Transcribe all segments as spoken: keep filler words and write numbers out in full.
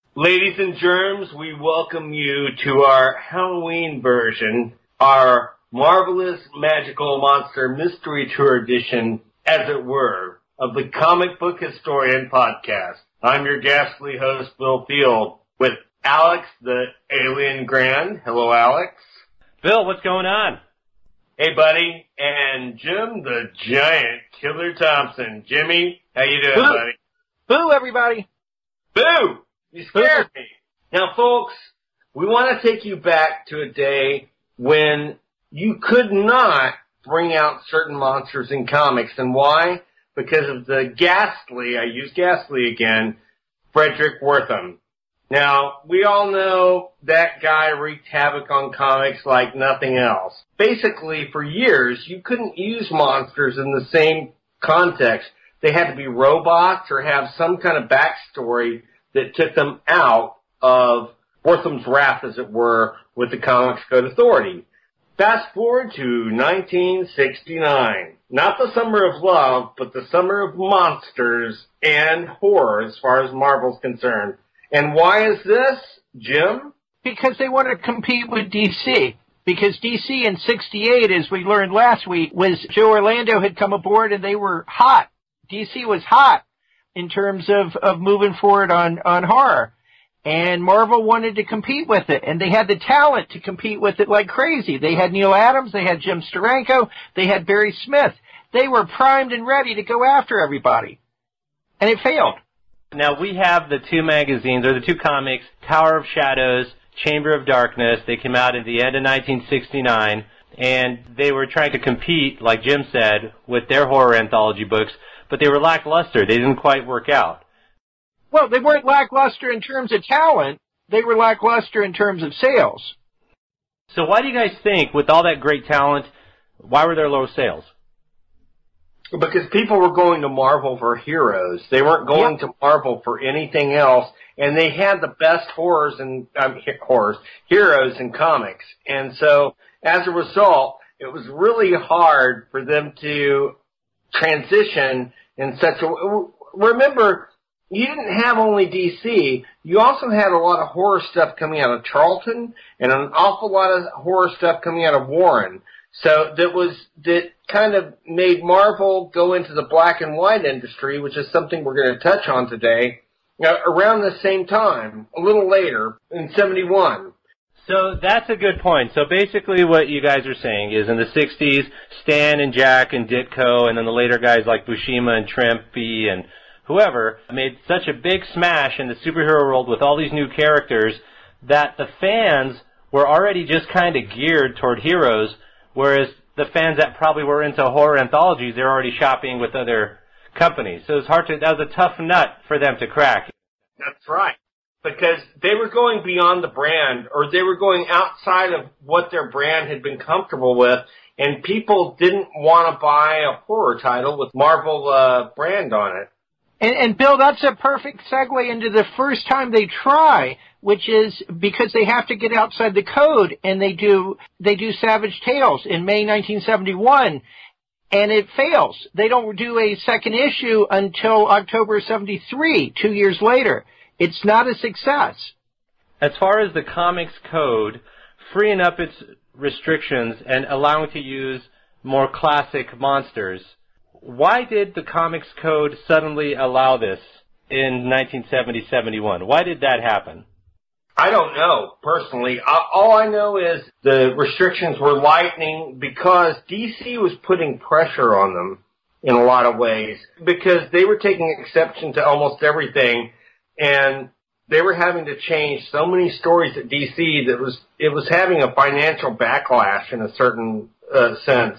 Ladies and germs, we welcome you to our Halloween version, our Marvelous Magical Monster Mystery Tour edition, as it were, of the Comic Book Historian Podcast. I'm your ghastly host, Bill Field, with Alex the Alien Grand. Hello, Alex. Bill, what's going on? Hey, buddy. And Jim the Giant Killer Thompson. Jimmy, how you doing, Boo. buddy? Boo, everybody. Boo! You scared me. Now, folks, we want to take you back to a day when you could not bring out certain monsters in comics. And why? Because of the ghastly, I use ghastly again, Frederick Wertham. Now, we all know that guy wreaked havoc on comics like nothing else. Basically, for years, you couldn't use monsters in the same context. They had to be robots or have some kind of backstory that took them out of Wertham's wrath, as it were, with the Comics Code Authority. Fast forward to nineteen sixty-nine. Not the summer of love, but the summer of monsters and horror as far as Marvel's concerned. And why is this, Jim? Because they want to compete with D C. Because D C in sixty-eight, as we learned last week, was Joe Orlando had come aboard and they were hot. D C was hot in terms of, of moving forward on, on horror. And Marvel wanted to compete with it, and they had the talent to compete with it like crazy. They had Neil Adams, they had Jim Steranko, they had Barry Smith. They were primed and ready to go after everybody. And it failed. Now, we have the two magazines, or the two comics, Tower of Shadows, Chamber of Darkness. They came out at the end of nineteen sixty-nine, and they were trying to compete, like Jim said, with their horror anthology books, but they were lackluster. They didn't quite work out. Well, they weren't lackluster in terms of talent. They were lackluster in terms of sales. So why do you guys think, with all that great talent, why were there low sales? Because people were going to Marvel for heroes. They weren't going yep. to Marvel for anything else, and they had the best horrors and um, horrors heroes in comics. And so, as a result, it was really hard for them to transition in such a. Remember, you didn't have only D C. You also had a lot of horror stuff coming out of Charlton, and an awful lot of horror stuff coming out of Warren. So that was that kind of made Marvel go into the black and white industry, which is something we're going to touch on today, uh, around the same time, a little later, in seventy-one. So that's a good point. So basically what you guys are saying is in the sixties, Stan and Jack and Ditko, and then the later guys like Buscema and Trimpe and whoever, made such a big smash in the superhero world with all these new characters that the fans were already just kind of geared toward heroes, whereas the fans that probably were into horror anthologies, they're already shopping with other companies. So it was hard to, that was a tough nut for them to crack. That's right. Because they were going beyond the brand, or they were going outside of what their brand had been comfortable with, and people didn't want to buy a horror title with Marvel uh, brand on it. And, and Bill, that's a perfect segue into the first time they try, which is because they have to get outside the code, and they do they do Savage Tales in May nineteen seventy-one, and it fails. They don't do a second issue until October seventy-three, two years later. It's not a success. As far as the comics code, freeing up its restrictions and allowing to use more classic monsters, why did the comics code suddenly allow this in nineteen seventy seventy-one? Why did that happen? I don't know, personally. All I know is the restrictions were lightening because D C was putting pressure on them in a lot of ways because they were taking exception to almost everything, and they were having to change so many stories at D C that was it was having a financial backlash in a certain uh, sense.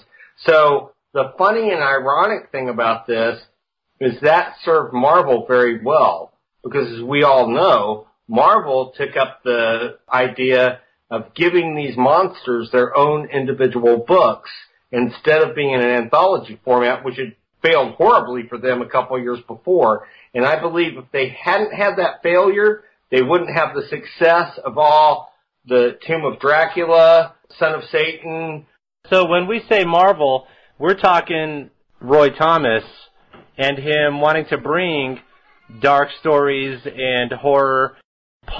So the funny and ironic thing about this is that served Marvel very well because, as we all know, Marvel took up the idea of giving these monsters their own individual books instead of being in an anthology format, which had failed horribly for them a couple of years before. And I believe if they hadn't had that failure, they wouldn't have the success of all the Tomb of Dracula, Son of Satan. So when we say Marvel, we're talking Roy Thomas and him wanting to bring dark stories and horror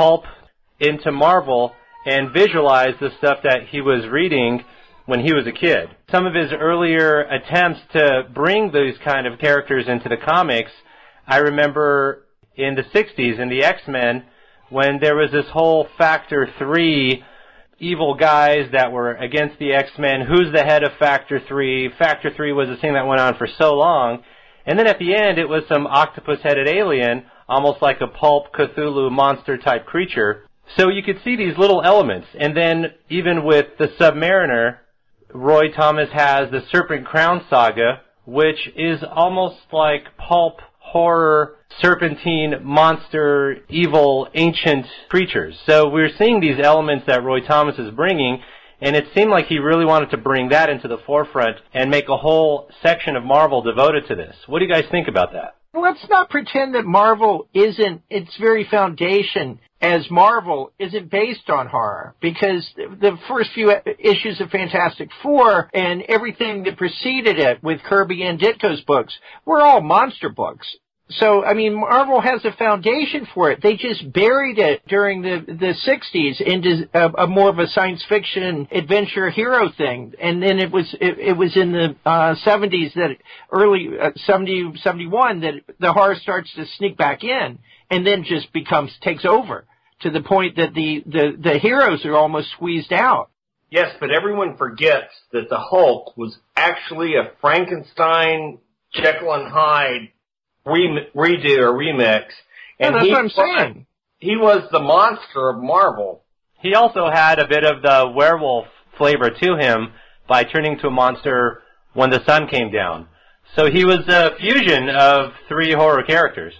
Pulp into Marvel and visualize the stuff that he was reading when he was a kid. Some of his earlier attempts to bring these kind of characters into the comics, I remember in the sixties in the X-Men when there was this whole Factor three evil guys that were against the X-Men. Who's the head of Factor three? Factor three was a thing that went on for so long. And then at the end, it was some octopus-headed alien, almost like a Pulp Cthulhu monster-type creature. So you could see these little elements. And then even with the Submariner, Roy Thomas has the Serpent Crown Saga, which is almost like pulp horror, serpentine, monster, evil, ancient creatures. So we're seeing these elements that Roy Thomas is bringing, and it seemed like he really wanted to bring that into the forefront and make a whole section of Marvel devoted to this. What do you guys think about that? Let's not pretend that Marvel isn't, its very foundation as Marvel isn't based on horror, because the first few issues of Fantastic Four and everything that preceded it with Kirby and Ditko's books were all monster books. So, I mean, Marvel has a foundation for it. They just buried it during the, the sixties into a, a more of a science fiction adventure hero thing. And then it was, it, it was in the, uh, seventies that early, uh, seventy, seventy-one that the horror starts to sneak back in and then just becomes, takes over to the point that the, the, the heroes are almost squeezed out. Yes, but everyone forgets that the Hulk was actually a Frankenstein, Jekyll and Hyde Re- redo or remix, and yeah, that's he, what I'm saying. He was the monster of Marvel. He also had a bit of the werewolf flavor to him by turning to a monster when the sun came down. So he was a fusion of three horror characters.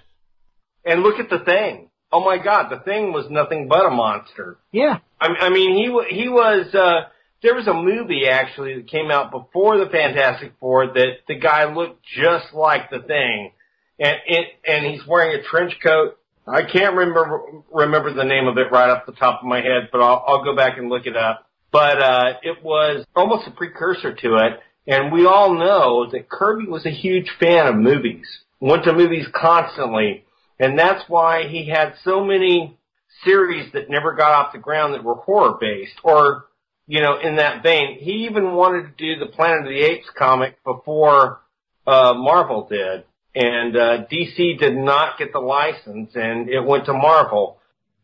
And look at the Thing. Oh my God, the Thing was nothing but a monster. Yeah. I, I mean, he he was. Uh, there was a movie actually that came out before the Fantastic Four that the guy looked just like the Thing. And it, and he's wearing a trench coat. I can't remember remember the name of it right off the top of my head, but I'll, I'll go back and look it up. But uh, it was almost a precursor to it, and we all know that Kirby was a huge fan of movies. Went to movies constantly, and that's why he had so many series that never got off the ground that were horror-based, or, you know, in that vein. He even wanted to do the Planet of the Apes comic before uh, Marvel did. And uh, D C did not get the license, and it went to Marvel.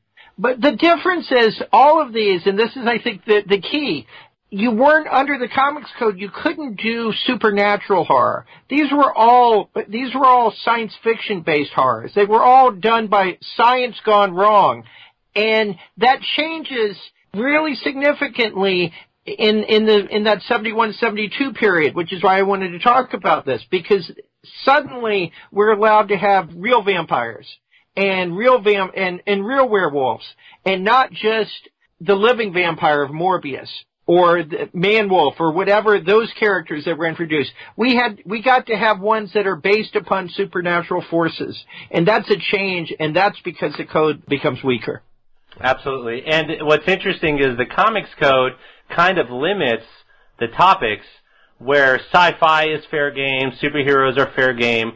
But the difference is, all of these, and this is, I think, the, the key, you weren't under the Comics Code. You couldn't do supernatural horror. These were all, these were all science fiction-based horrors. They were all done by science gone wrong. And that changes really significantly in, in the, in that seventy-one seventy-two period, which is why I wanted to talk about this, because suddenly we're allowed to have real vampires and real vam- and, and real werewolves, and not just the living vampire of Morbius or the Man-Wolf or whatever those characters that were introduced. We had, we got to have ones that are based upon supernatural forces, and that's a change, and that's because the code becomes weaker. Absolutely. And what's interesting is the Comics Code kind of limits the topics where sci-fi is fair game, superheroes are fair game,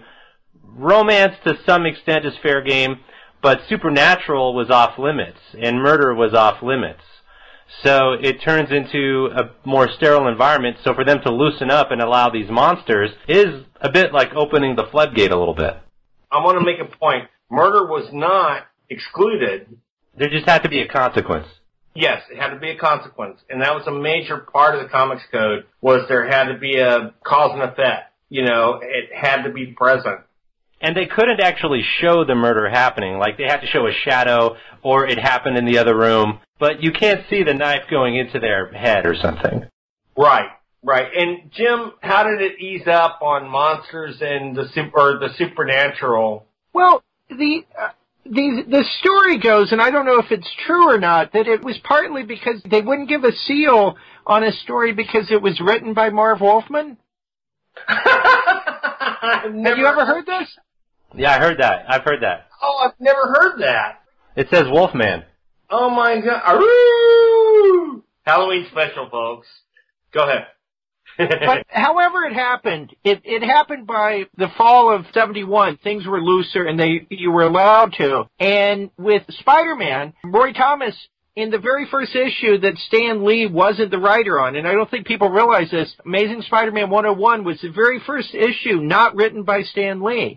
romance to some extent is fair game, but supernatural was off limits, and murder was off limits. So it turns into a more sterile environment, so for them to loosen up and allow these monsters is a bit like opening the floodgate a little bit. I want to make a point. Murder was not excluded. There just had to be a consequence. Yes, it had to be a consequence, and that was a major part of the Comics Code, was there had to be a cause and effect. You know, it had to be present. And they couldn't actually show the murder happening. Like, they had to show a shadow, or it happened in the other room, but you can't see the knife going into their head or something. Right, right. And, Jim, how did it ease up on monsters and the super, or the supernatural? Well, the... Uh The the story goes, and I don't know if it's true or not, that it was partly because they wouldn't give a seal on a story because it was written by Marv Wolfman. Have you ever heard this? Yeah, I heard that. I've heard that. Oh, I've never heard that. It says Wolfman. Oh, my God. Aroo! Halloween special, folks. Go ahead. But however it happened, it, it happened by the fall of seventy-one. Things were looser and they you were allowed to. And with Spider-Man, Roy Thomas, in the very first issue that Stan Lee wasn't the writer on, and I don't think people realize this, Amazing Spider-Man one oh one was the very first issue not written by Stan Lee.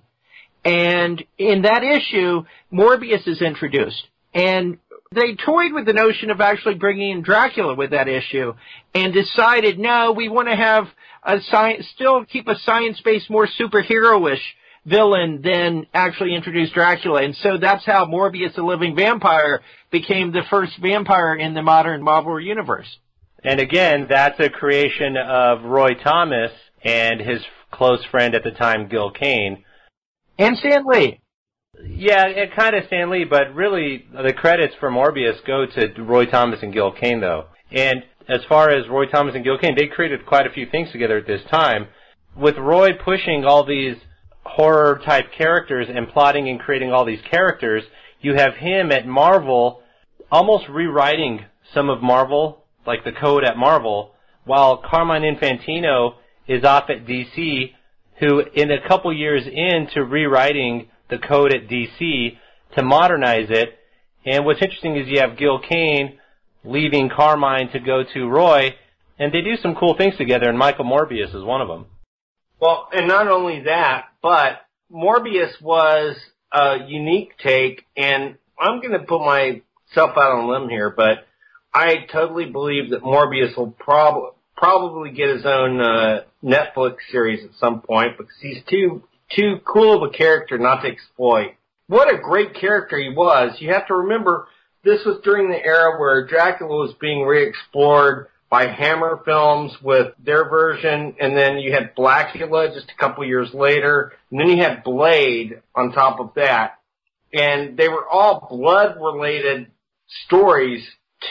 And in that issue, Morbius is introduced. And they toyed with the notion of actually bringing in Dracula with that issue and decided, no, we want to have a science, still keep a science-based, more superhero-ish villain than actually introduce Dracula. And so that's how Morbius the Living Vampire became the first vampire in the modern Marvel Universe. And again, that's a creation of Roy Thomas and his close friend at the time, Gil Kane. And Stan Lee. Yeah, it kind of Stan Lee, but really the credits for Morbius go to Roy Thomas and Gil Kane, though. And as far as Roy Thomas and Gil Kane, they created quite a few things together at this time. With Roy pushing all these horror-type characters and plotting and creating all these characters, you have him at Marvel almost rewriting some of Marvel, like the code at Marvel, while Carmine Infantino is off at D C, who in a couple years into rewriting the code at D C to modernize it. And what's interesting is you have Gil Kane leaving Carmine to go to Roy, and they do some cool things together, and Michael Morbius is one of them. Well, and not only that, but Morbius was a unique take, and I'm going to put myself out on a limb here, but I totally believe that Morbius will prob- probably get his own uh, Netflix series at some point, because he's too too cool of a character not to exploit. What a great character he was. You have to remember, this was during the era where Dracula was being re-explored by Hammer Films with their version, and then you had Blackula just a couple years later, and then you had Blade on top of that. And they were all blood-related stories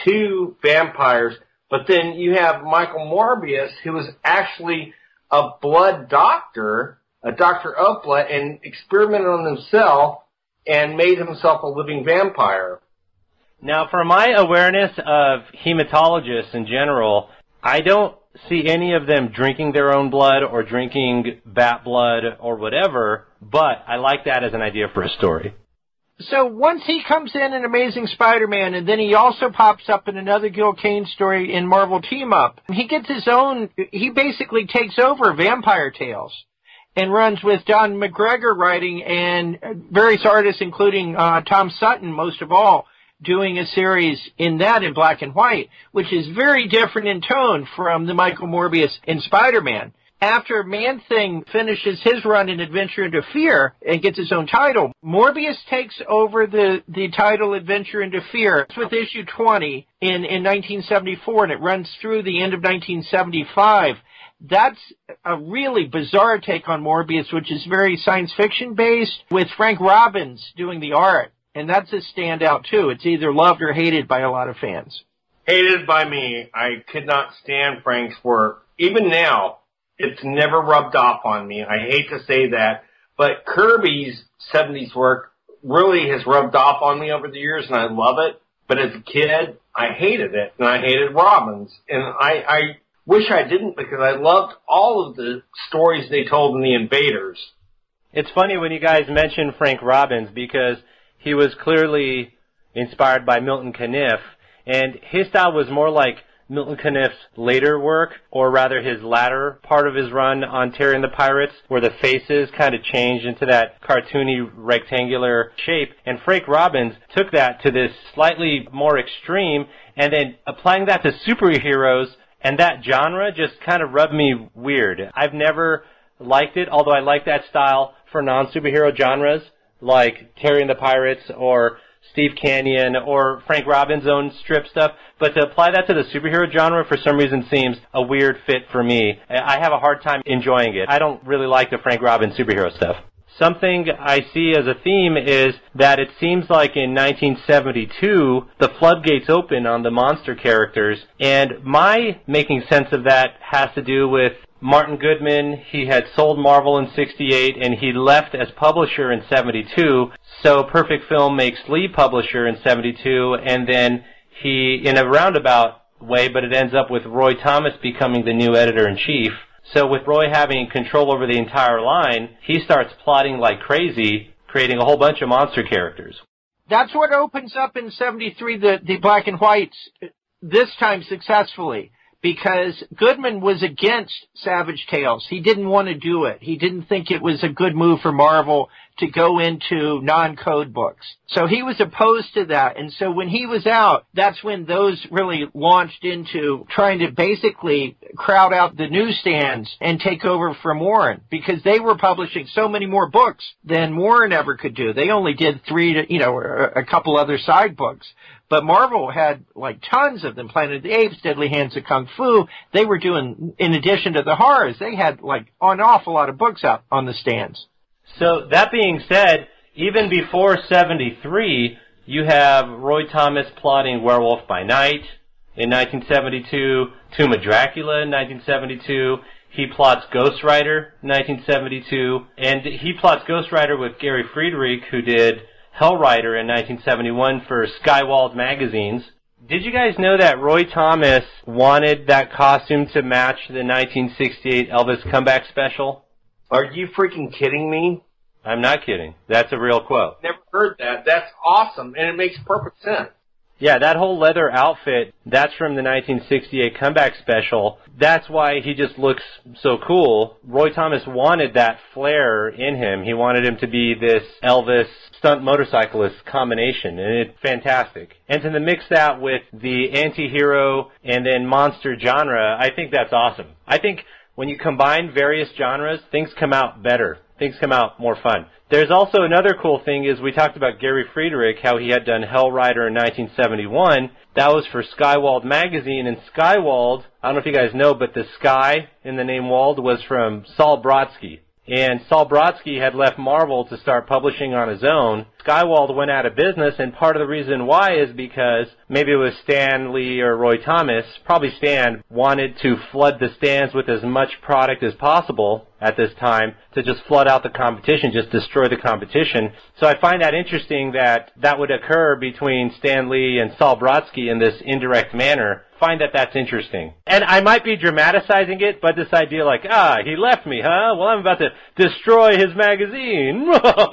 to vampires, but then you have Michael Morbius, who was actually a blood doctor, a doctor of blood, and experimented on himself and made himself a living vampire. Now, for my awareness of hematologists in general, I don't see any of them drinking their own blood or drinking bat blood or whatever, but I like that as an idea for a story. So once he comes in in Amazing Spider-Man, and then he also pops up in another Gil Kane story in Marvel Team Up, he gets his own, he basically takes over Vampire Tales and runs with Don McGregor writing and various artists, including uh, Tom Sutton, most of all, doing a series in that in black and white, which is very different in tone from the Michael Morbius in Spider-Man. After Man-Thing finishes his run in Adventure into Fear and gets his own title, Morbius takes over the, the title Adventure into Fear. It's with issue twenty in, in nineteen seventy-four, and it runs through the end of nineteen seventy-five. That's a really bizarre take on Morbius, which is very science fiction based, with Frank Robbins doing the art. And that's a standout, too. It's either loved or hated by a lot of fans. Hated by me. I could not stand Frank's work. Even now, it's never rubbed off on me. I hate to say that. But Kirby's seventies work really has rubbed off on me over the years, and I love it. But as a kid, I hated it, and I hated Robbins. And I, I wish I didn't, because I loved all of the stories they told in The Invaders. It's funny when you guys mention Frank Robbins, because he was clearly inspired by Milton Caniff, and his style was more like Milton Caniff's later work, or rather his latter part of his run on Terry and the Pirates, where the faces kind of changed into that cartoony rectangular shape. And Frank Robbins took that to this slightly more extreme, and then applying that to superheroes, and that genre just kind of rubbed me weird. I've never liked it, although I like that style for non-superhero genres, like Terry and the Pirates or Steve Canyon or Frank Robbins' own strip stuff. But to apply that to the superhero genre for some reason seems a weird fit for me. I have a hard time enjoying it. I don't really like the Frank Robbins superhero stuff. Something I see as a theme is that it seems like in nineteen seventy-two, the floodgates open on the monster characters, and my making sense of that has to do with Martin Goodman. He had sold Marvel in sixty-eight, and he left as publisher in seventy-two, so Perfect Film makes lead publisher in seventy-two, and then he, in a roundabout way, but it ends up with Roy Thomas becoming the new editor-in-chief. So with Roy having control over the entire line, he starts plotting like crazy, creating a whole bunch of monster characters. That's what opens up in seventy-three, the, the Black and Whites, this time successfully, because Goodman was against Savage Tales. He didn't want to do it. He didn't think it was a good move for Marvel to go into non-code books. So he was opposed to that. And so when he was out, that's when those really launched into trying to basically crowd out the newsstands and take over from Warren, because they were publishing so many more books than Warren ever could do. They only did three to, you know, a couple other side books. But Marvel had like tons of them. Planet of the Apes, Deadly Hands of Kung Fu. They were doing, in addition to the horrors, they had like an awful lot of books out on the stands. So that being said, even before seventy-three, you have Roy Thomas plotting Werewolf by Night in nineteen seventy-two, Tomb of Dracula in nineteen seventy-two. He plots Ghost Rider in nineteen seventy-two, and he plots Ghost Rider with Gary Friedrich, who did Hell Rider in nineteen seventy-one for Skywald magazines. Did you guys know that Roy Thomas wanted that costume to match the nineteen sixty-eight Elvis comeback special? Are you freaking kidding me? I'm not kidding. That's a real quote. Never heard that. That's awesome, and it makes perfect sense. Yeah, that whole leather outfit, that's from the nineteen sixty-eight comeback special. That's why he just looks so cool. Roy Thomas wanted that flair in him. He wanted him to be this Elvis stunt motorcyclist combination, and it's fantastic. And to mix that with the anti-hero and then monster genre, I think that's awesome. I think when you combine various genres, things come out better. Things come out more fun. There's also another cool thing is we talked about Gary Friedrich, how he had done Hell Rider in nineteen seventy-one. That was for Skywald magazine, and Skywald, I don't know if you guys know, but the Sky in the name Wald was from Saul Brodsky. And Saul Brodsky had left Marvel to start publishing on his own. Skywald went out of business, and part of the reason why is because maybe it was Stan Lee or Roy Thomas, probably Stan, wanted to flood the stands with as much product as possible at this time to just flood out the competition, just destroy the competition. So I find that interesting that that would occur between Stan Lee and Saul Brodsky in this indirect manner. Find that that's interesting. And I might be dramatizing it, but this idea like, ah, he left me, huh? Well, I'm about to destroy his magazine.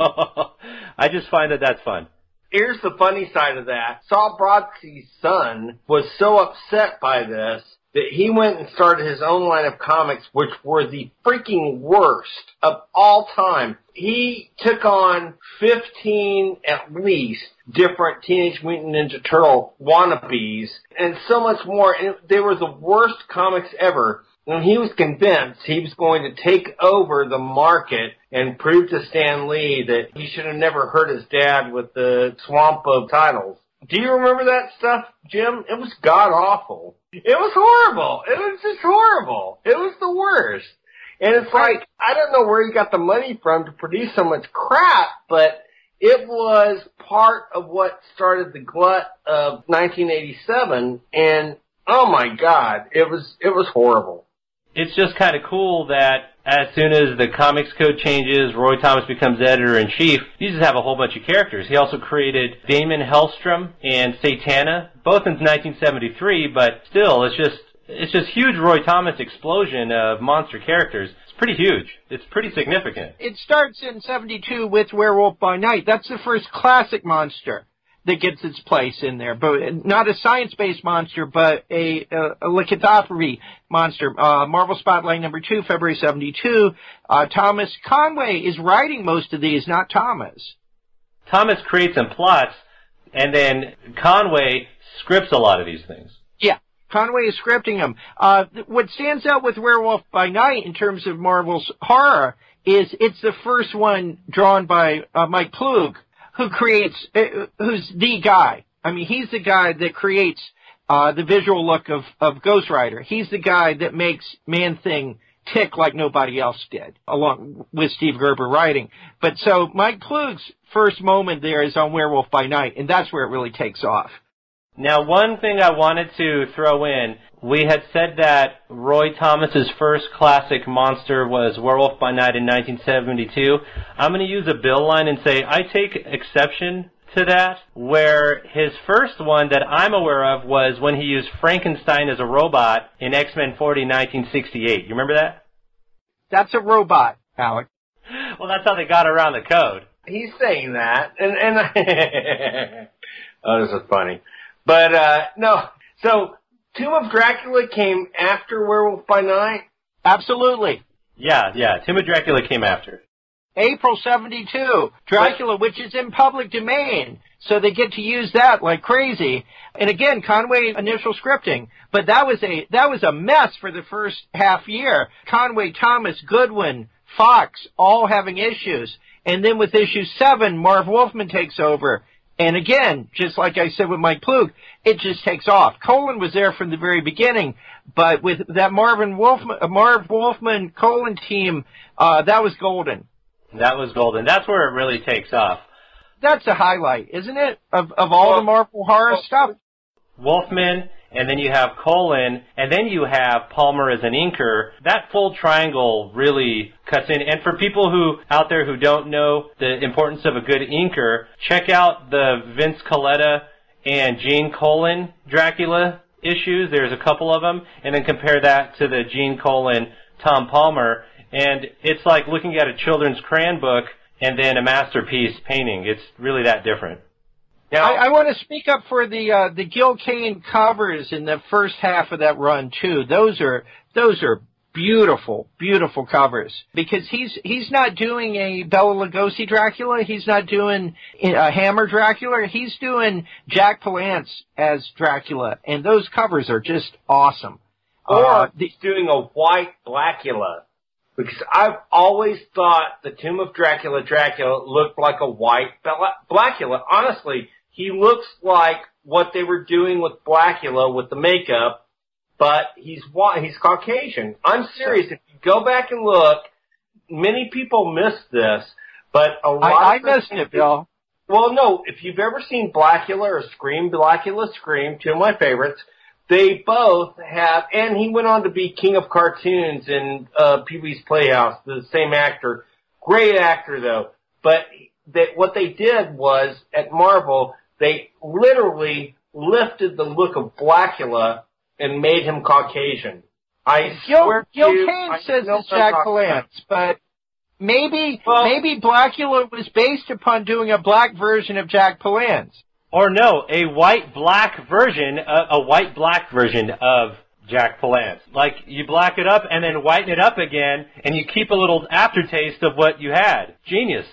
I just find that that's fun. Here's the funny side of that. Saul Brodsky's son was so upset by this that he went and started his own line of comics, which were the freaking worst of all time. He took on fifteen, at least, different Teenage Mutant Ninja Turtle wannabes, and so much more. And they were the worst comics ever. And he was convinced he was going to take over the market and prove to Stan Lee that he should have never hurt his dad with the swamp of titles. Do you remember that stuff, Jim? It was god-awful. It was horrible. It was just horrible. It was the worst. And it's like, I don't know where he got the money from to produce so much crap, but it was part of what started the glut of nineteen eighty-seven, and oh my God, it was it was horrible. It's just kind of cool that as soon as the comics code changes, Roy Thomas becomes editor-in-chief, you just have a whole bunch of characters. He also created Damon Hellstrom and Satana, both in nineteen seventy-three, but still, it's just it's just huge Roy Thomas explosion of monster characters. It's pretty huge. It's pretty significant. It starts in seventy-two with Werewolf by Night. That's the first classic monster that gets its place in there, but not a science-based monster, but a, a, a lycanthropy monster. Uh, Marvel Spotlight number two, February seventy-two. Uh, Thomas Conway is writing most of these, not Thomas. Thomas creates and plots, and then Conway scripts a lot of these things. Yeah, Conway is scripting them. Uh, what stands out with Werewolf by Night in terms of Marvel's horror is it's the first one drawn by uh, Mike Ploog, who creates, uh, who's the guy. I mean, he's the guy that creates uh, the visual look of, of Ghost Rider. He's the guy that makes Man-Thing tick like nobody else did, along with Steve Gerber writing. But so Mike Ploog's first moment there is on Werewolf by Night, and that's where it really takes off. Now, one thing I wanted to throw in, we had said that Roy Thomas's first classic monster was Werewolf by Night in nineteen seventy-two. I'm going to use a Bill line and say I take exception to that, where his first one that I'm aware of was when he used Frankenstein as a robot in X-Men forty nineteen sixty-eight. You remember that? That's a robot, Alec. Well, that's how they got around the code. He's saying that, and and oh, this is funny. But uh no, so Tomb of Dracula came after Werewolf by Night? Absolutely. Yeah, yeah. Tomb of Dracula came after. April seventy-two, Dracula, which is in public domain, so they get to use that like crazy. And again, Conway initial scripting, but that was a that was a mess for the first half year. Conway, Thomas, Goodwin, Fox, all having issues. And then with issue seven, Marv Wolfman takes over. And again, just like I said with Mike Ploog, it just takes off. Colin was there from the very beginning, but with that Marvin Wolfman, uh, Marv Wolfman Colin team, uh, that was golden. That was golden. That's where it really takes off. That's a highlight, isn't it, of of all well, the Marvel horror well, stuff? Wolfman, and then you have Colin, and then you have Palmer as an inker. That full triangle really cuts in. And for people who out there who don't know the importance of a good inker, check out the Vince Colletta and Gene Colan Dracula issues. There's a couple of them. And then compare that to the Gene Colan Tom Palmer. And it's like looking at a children's crayon book and then a masterpiece painting. It's really that different. Now, I, I want to speak up for the uh, the Gil Kane covers in the first half of that run too. Those are those are beautiful, beautiful covers because he's he's not doing a Bela Lugosi Dracula. He's not doing a Hammer Dracula. He's doing Jack Palance as Dracula, and those covers are just awesome. Or uh, he's doing a white Blackula. Because I've always thought the Tomb of Dracula Dracula looked like a white Blackula. Honestly, he looks like what they were doing with Blackula with the makeup, but he's white, he's Caucasian. I'm serious. If you go back and look, many people missed this, but a lot I, of I missed it, Bill. Well, no, if you've ever seen Blackula or Scream, Blackula Scream, two of my favorites, they both have, and he went on to be King of Cartoons in uh, Pee-wee's Playhouse, the same actor. Great actor, though. But that what they did was, at Marvel, they literally lifted the look of Blackula and made him Caucasian. I Gil, swear Gil to you, Kane I says know it's Jack what I'm talking Palance, but maybe well, maybe Blackula was based upon doing a black version of Jack Palance. Or no, a white-black version, a, a white-black version of Jack Palance. Like, you black it up and then whiten it up again, and you keep a little aftertaste of what you had. Genius.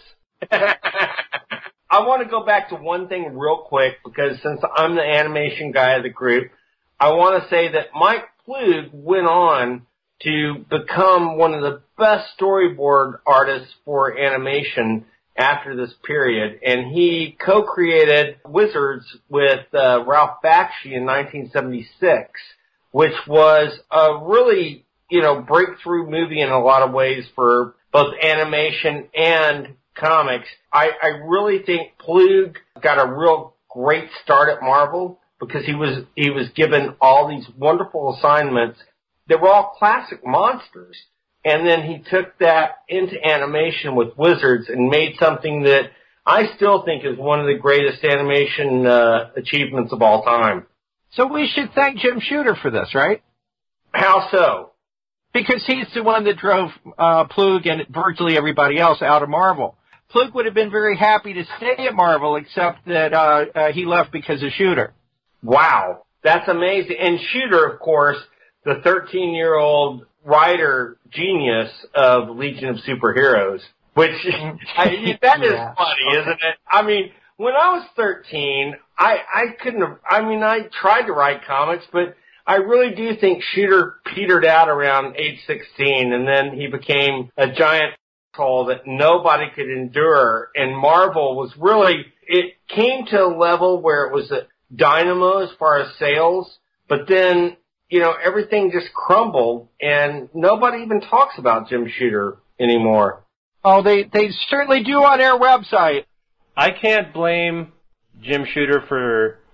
I want to go back to one thing real quick, because since I'm the animation guy of the group, I want to say that Mike Ploog went on to become one of the best storyboard artists for animation after this period, and he co-created Wizards with uh, Ralph Bakshi in nineteen seventy-six, which was a really, you know, breakthrough movie in a lot of ways for both animation and comics. I, I really think Ploog got a real great start at Marvel because he was he was given all these wonderful assignments. They were all classic monsters. And then he took that into animation with Wizards and made something that I still think is one of the greatest animation uh, achievements of all time. So we should thank Jim Shooter for this, right? How so? Because he's the one that drove uh, Ploog and virtually everybody else out of Marvel. Ploog would have been very happy to stay at Marvel, except that uh, uh, he left because of Shooter. Wow, that's amazing. And Shooter, of course, the thirteen-year-old writer genius of Legion of Superheroes, which I, that is yeah. funny, isn't it? I mean, when I was thirteen, I, I couldn't have, I mean, I tried to write comics, but I really do think Shooter petered out around age sixteen, and then he became a giant asshole that nobody could endure, and Marvel was really, it came to a level where it was a dynamo as far as sales, but then you know, everything just crumbled, and nobody even talks about Jim Shooter anymore. Oh, they, they certainly do on their website. I can't blame Jim Shooter for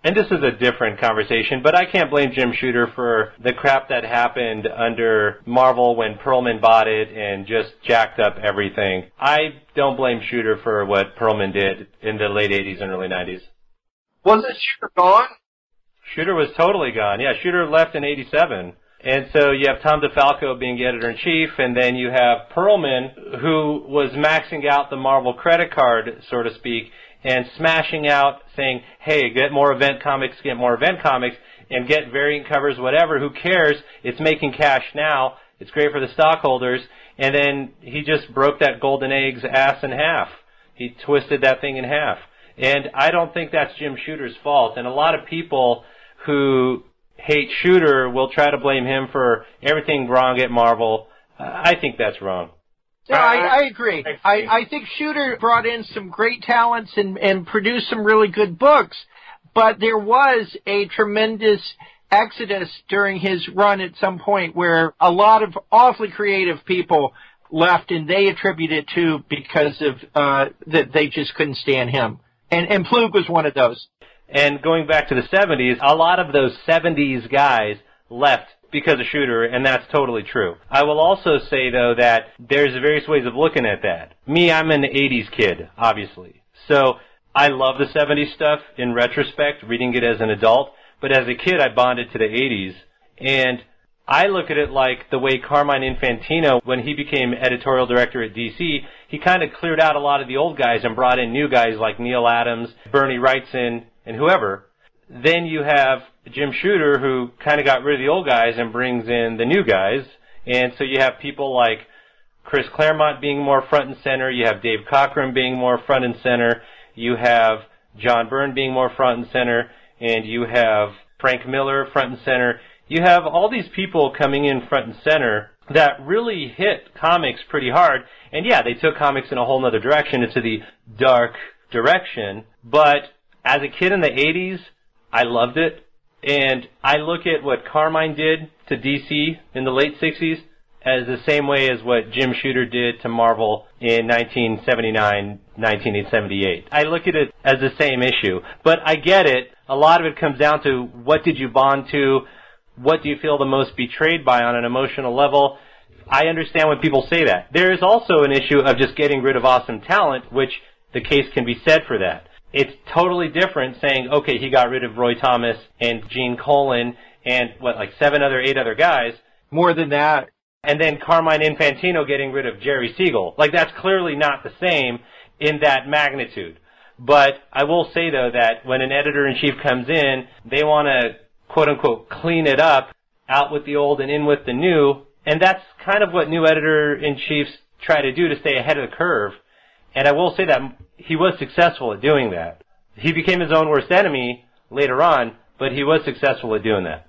And this is a different conversation, but I can't blame Jim Shooter for the crap that happened under Marvel when Perlman bought it and just jacked up everything. I don't blame Shooter for what Perlman did in the late eighties and early nineties. Wasn't Shooter gone? Shooter was totally gone. Yeah, Shooter left in eighty-seven. And so you have Tom DeFalco being the editor-in-chief, and then you have Perlman, who was maxing out the Marvel credit card, so to speak, and smashing out, saying, hey, get more event comics, get more event comics, and get variant covers, whatever, who cares? It's making cash now. It's great for the stockholders. And then he just broke that Golden Eggs ass in half. He twisted that thing in half. And I don't think that's Jim Shooter's fault. And a lot of people who hate Shooter will try to blame him for everything wrong at Marvel. I think that's wrong. No, I, I agree. I, I think Shooter brought in some great talents and, and produced some really good books, but there was a tremendous exodus during his run at some point where a lot of awfully creative people left, and they attribute it to because of uh, that they just couldn't stand him. And, and Plug was one of those. And going back to the seventies, a lot of those seventies guys left because of Shooter, and that's totally true. I will also say, though, that there's various ways of looking at that. Me, I'm an eighties kid, obviously. So I love the seventies stuff in retrospect, reading it as an adult. But as a kid, I bonded to the eighties. And I look at it like the way Carmine Infantino, when he became editorial director at D C, he kind of cleared out a lot of the old guys and brought in new guys like Neil Adams, Bernie Wrightson, and whoever. Then you have Jim Shooter, who kind of got rid of the old guys and brings in the new guys. And so you have people like Chris Claremont being more front and center. You have Dave Cockrum being more front and center. You have John Byrne being more front and center. And you have Frank Miller front and center. You have all these people coming in front and center that really hit comics pretty hard. And yeah, they took comics in a whole other direction, into the dark direction. But as a kid in the eighties, I loved it, and I look at what Carmine did to D C in the late sixties as the same way as what Jim Shooter did to Marvel in nineteen seventy-nine, nineteen seventy-eight. I look at it as the same issue, but I get it. A lot of it comes down to what did you bond to, what do you feel the most betrayed by on an emotional level. I understand when people say that. There is also an issue of just getting rid of awesome talent, which the case can be said for that. It's totally different saying, okay, he got rid of Roy Thomas and Gene Colan and, what, like seven other, eight other guys. More than that. And then Carmine Infantino getting rid of Jerry Siegel. Like, that's clearly not the same in that magnitude. But I will say, though, that when an editor-in-chief comes in, they want to, quote-unquote, clean it up, out with the old and in with the new. And that's kind of what new editor-in-chiefs try to do to stay ahead of the curve. And I will say that he was successful at doing that. He became his own worst enemy later on, but he was successful at doing that.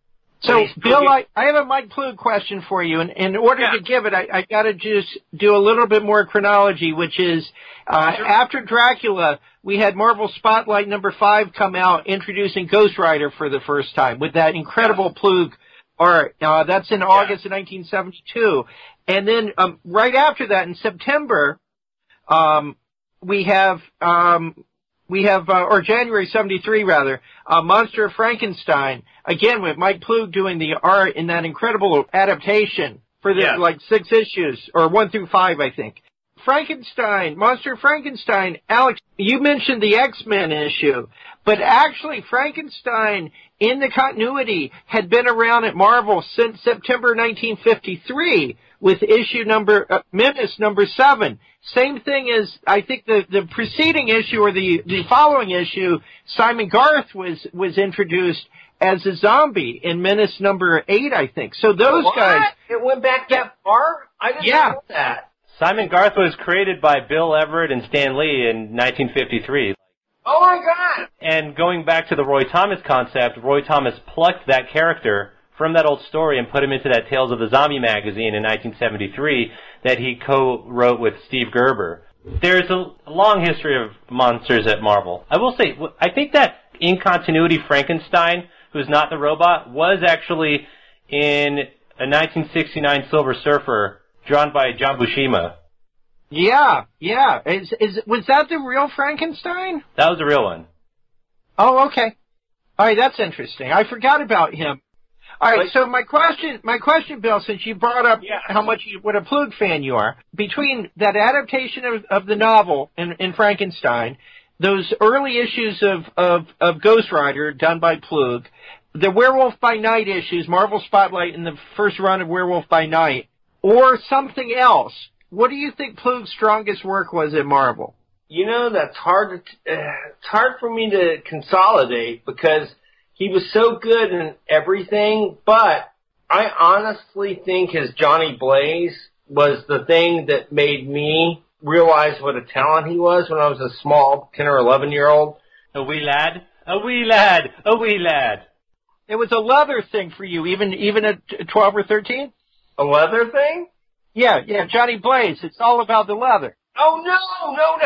So, Bill, I, I have a Mike Plug question for you, and in order yeah. to give it, I, I got to just do a little bit more chronology, which is uh, sure. after Dracula, we had Marvel Spotlight number five come out, introducing Ghost Rider for the first time with that incredible yeah. Plug art. Uh, that's in August yeah. of nineteen seventy-two, and then um, right after that, in September, um, we have um, we have uh, or January seventy-three rather, uh, Monster of Frankenstein. Again, with Mike Plug doing the art in that incredible adaptation for the, yeah. like six issues, or one through five, I think. Frankenstein, Monster of Frankenstein. Alex, you mentioned the X-Men issue, but actually Frankenstein in the continuity had been around at Marvel since September nineteen fifty-three with issue number, uh, Menace number seven. Same thing as, I think the, the preceding issue or the, the following issue, Simon Garth was, was introduced as a zombie in Menace number eight, I think. So those what? guys. It went back that far? I didn't yeah. know that. Simon Garth was created by Bill Everett and Stan Lee in nineteen fifty-three. Oh my God! And going back to the Roy Thomas concept, Roy Thomas plucked that character from that old story and put him into that Tales of the Zombie magazine in nineteen seventy-three that he co-wrote with Steve Gerber. There's a long history of monsters at Marvel. I will say, I think that in continuity Frankenstein, who's not the robot, was actually in a nineteen sixty-nine Silver Surfer drawn by John Buscema. Yeah, yeah. Is is was that the real Frankenstein? That was the real one. Oh, okay. All right, that's interesting. I forgot about him. All right, Like, so my question, my question, Bill, since you brought up Yeah. how much you, what a Plug fan you are, between that adaptation of, of the novel in, in Frankenstein, those early issues of, of, of Ghost Rider done by Plug, the Werewolf by Night issues, Marvel Spotlight, and the first run of Werewolf by Night, or something else, what do you think Plug's strongest work was at Marvel? You know, that's hard to, uh, it's hard for me to consolidate because he was so good in everything, but I honestly think his Johnny Blaze was the thing that made me realize what a talent he was when I was a small ten or eleven year old. A wee lad, a wee lad, a wee lad. It was a leather thing for you, even even at twelve or thirteen? A leather thing? Yeah, yeah, Johnny Blaze. It's all about the leather. Oh, no, no,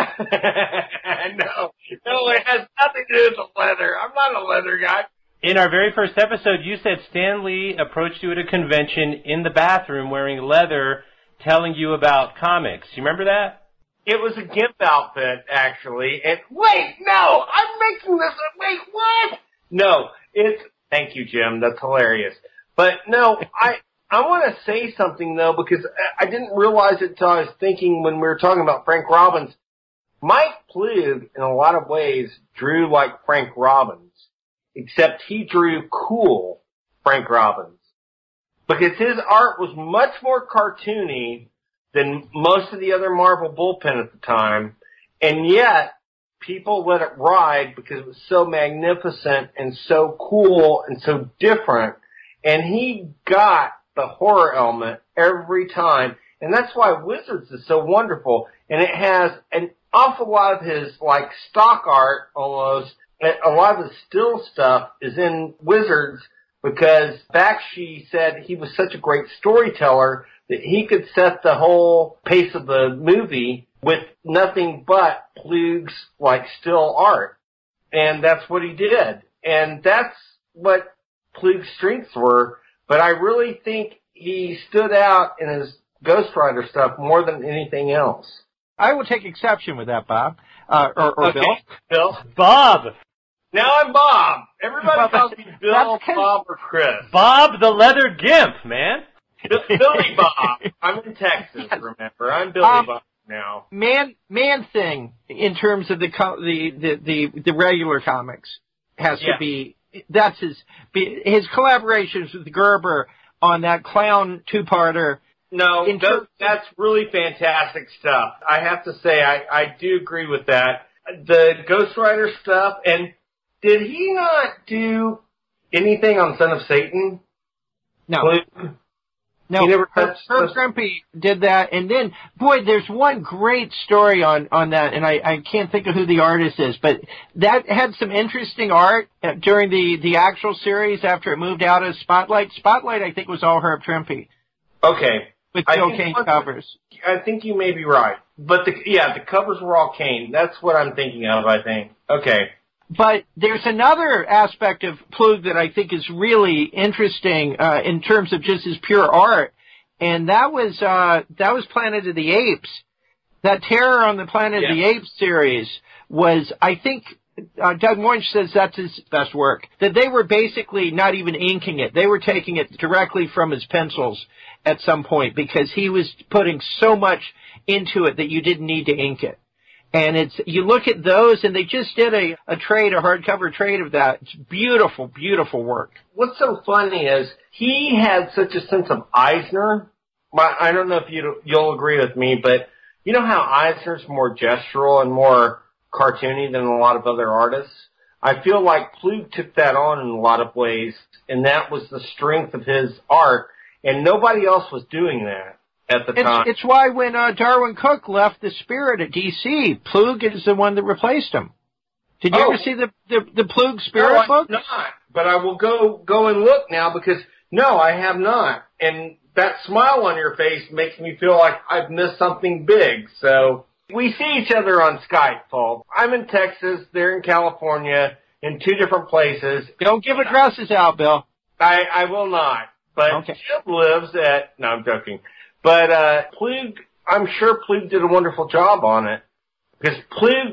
no. no, no, it has nothing to do with the leather. I'm not a leather guy. In our very first episode, you said Stan Lee approached you at a convention in the bathroom wearing leather, telling you about comics. You remember that? It was a gimp outfit, actually. And wait, no, I'm making this up. Wait, what? No, it's, thank you, Jim. That's hilarious. But no, I, I want to say something though, because I didn't realize it until I was thinking when we were talking about Frank Robbins. Mike Plug, in a lot of ways, drew like Frank Robbins, except he drew cool Frank Robbins. Because his art was much more cartoony than most of the other Marvel bullpen at the time, and yet people let it ride because it was so magnificent and so cool and so different, and he got the horror element every time, and that's why Wizards is so wonderful, and it has an awful lot of his, like, stock art almost. A lot of the still stuff is in Wizards because Bakshi said he was such a great storyteller that he could set the whole pace of the movie with nothing but Plug's, like, still art. And that's what he did. And that's what Plug's strengths were. But I really think he stood out in his Ghost Rider stuff more than anything else. I will take exception with that, Bob. Uh, or or Okay, Bill. Bill. Bob! Now I'm Bob. Everybody Well, calls me Bill, that's 'cause- Bob, or Chris. Bob the Leather Gimp, man! Billy Bob. I'm in Texas, remember. I'm Billy Um, Bob now. Man, man thing in terms of the co- the, the the the regular comics has Yeah. to be that's his be, his collaborations with Gerber on that clown two-parter. No, In those, terms- that's really fantastic stuff. I have to say, I, I do agree with that. The Ghost Rider stuff, and did he not do anything on Son of Satan? No, Plug? no, He never Herb, touched Herb those- Trimpe did that, and then boy, there's one great story on on that, and I I can't think of who the artist is, but that had some interesting art uh, during the the actual series after it moved out of Spotlight. Spotlight, I think, was all Herb Trimpe Okay. with I Joe think Kane what- covers. I think you may be right. But the, yeah, the covers were all Kane. That's what I'm thinking of, I think. Okay. But there's another aspect of Plug that I think is really interesting uh, in terms of just his pure art, and that was uh, that was Planet of the Apes. That Terror on the Planet Yeah. of the Apes series was, I think, uh, Doug Moench says that's his best work. That they were basically not even inking it; they were taking it directly from his pencils at some point because he was putting so much into it that you didn't need to ink it. And it's, you look at those and they just did a, a trade, a hardcover trade of that. It's beautiful, beautiful work. What's so funny is he had such a sense of Eisner. My, I don't know if you, you'll agree with me, but you know how Eisner's more gestural and more cartoony than a lot of other artists? I feel like Plug took that on in a lot of ways, and that was the strength of his art, and nobody else was doing that at the time. It's, it's why when uh, Darwin Cook left the Spirit at D C, Plug is the one that replaced him. Did you Oh. ever see the, the, the Plug Spirit No, I book? have not, but I will go go and look now because no, I have not. And that smile on your face makes me feel like I've missed something big. So we see each other on Skype, Paul. I'm in Texas, they're in California, in two different places. Don't give addresses out, Bill. I, I will not. But Okay. Jim lives at, no, I'm joking. But uh, Plug, I'm sure Plug did a wonderful job on it because Plug